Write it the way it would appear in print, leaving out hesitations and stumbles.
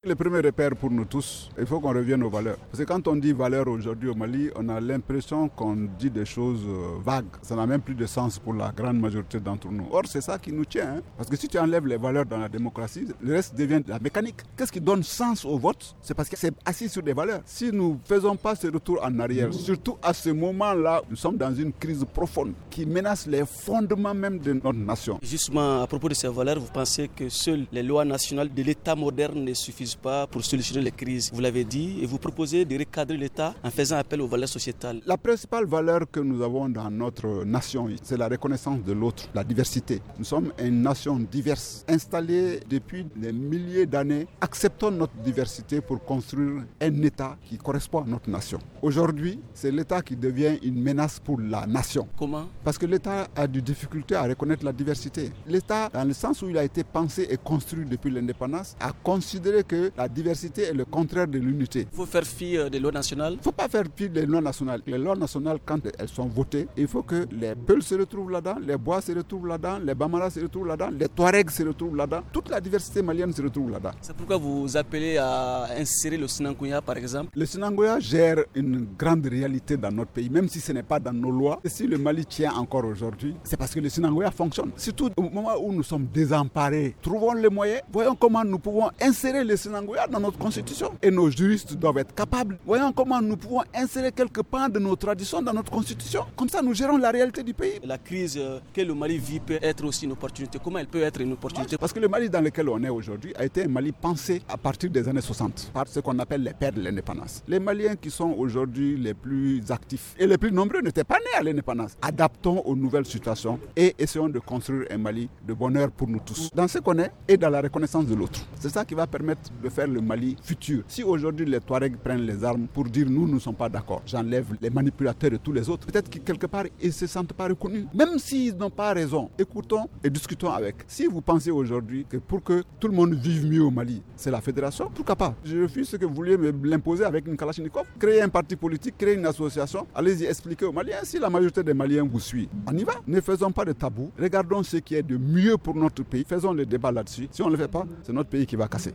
Le premier repère pour nous tous, il faut qu'on revienne aux valeurs. Parce que quand on dit valeurs aujourd'hui au Mali, on a l'impression qu'on dit des choses vagues. Ça n'a même plus de sens pour la grande majorité d'entre nous. Or, c'est ça qui nous tient. Parce que si tu enlèves les valeurs dans la démocratie, le reste devient de la mécanique. Qu'est-ce qui donne sens au vote? C'est parce que c'est assis sur des valeurs. Si nous ne faisons pas ce retour en arrière, surtout à ce moment-là, nous sommes dans une crise profonde qui menace les fondements même de notre nation. Justement, à propos de ces valeurs, vous pensez que seules les lois nationales de l'État moderne ne suffisent pas pour solutionner les crises? Vous l'avez dit, et vous proposez de recadrer l'État en faisant appel aux valeurs sociétales. La principale valeur que nous avons dans notre nation, c'est la reconnaissance de l'autre, la diversité. Nous sommes une nation diverse, installée depuis des milliers d'années. Acceptons notre diversité pour construire un État qui correspond à notre nation. Aujourd'hui, c'est l'État qui devient une menace pour la nation. Comment? Parce que l'État a des difficultés à reconnaître la diversité. L'État, dans le sens où il a été pensé et construit depuis l'indépendance, a considéré que la diversité est le contraire de l'unité. Il faut faire fi des lois nationales? Il ne faut pas faire fi des lois nationales. Les lois nationales, quand elles sont votées, il faut que les Peuls se retrouvent là-dedans, les Bois se retrouvent là-dedans, les Bambara se retrouvent là-dedans, les Touaregs se retrouvent là-dedans. Toute la diversité malienne se retrouve là-dedans. C'est pourquoi vous appelez à insérer le Sinankunya, par exemple? Le Sinankunya gère une grande réalité dans notre pays, même si ce n'est pas dans nos lois. Et si le Mali tient encore aujourd'hui, c'est parce que le Sinankunya fonctionne. Surtout au moment où nous sommes désemparés, trouvons les moyens, voyons comment nous pouvons insérer le Sinankunya dans notre constitution. Et nos juristes doivent être capables. Voyons comment nous pouvons insérer quelques pans de nos traditions dans notre constitution. Comme ça, nous gérons la réalité du pays. La crise que le Mali vit peut être aussi une opportunité. Comment elle peut être une opportunité? Parce que le Mali dans lequel on est aujourd'hui a été un Mali pensé à partir des années 60 par ce qu'on appelle les pères de l'indépendance. Les Maliens qui sont aujourd'hui les plus actifs et les plus nombreux n'étaient pas nés à l'indépendance. Adaptons aux nouvelles situations et essayons de construire un Mali de bonheur pour nous tous. Dans ce qu'on est et dans la reconnaissance de l'autre. C'est ça qui va permettre de faire le Mali futur. Si aujourd'hui les Touaregs prennent les armes pour dire nous ne sommes pas d'accord, j'enlève les manipulateurs et tous les autres, peut-être que quelque part ils ne se sentent pas reconnus. Même s'ils n'ont pas raison, écoutons et discutons avec. Si vous pensez aujourd'hui que pour que tout le monde vive mieux au Mali, c'est la fédération, pourquoi pas? Je refuse ce que vous vouliez me l'imposer avec une Kalachnikov. Créez un parti politique, créez une association, allez-y expliquer aux Maliens. Si la majorité des Maliens vous suit, on y va. Ne faisons pas de tabou. Regardons ce qui est de mieux pour notre pays. Faisons le débat là-dessus. Si on ne le fait pas, c'est notre pays qui va casser.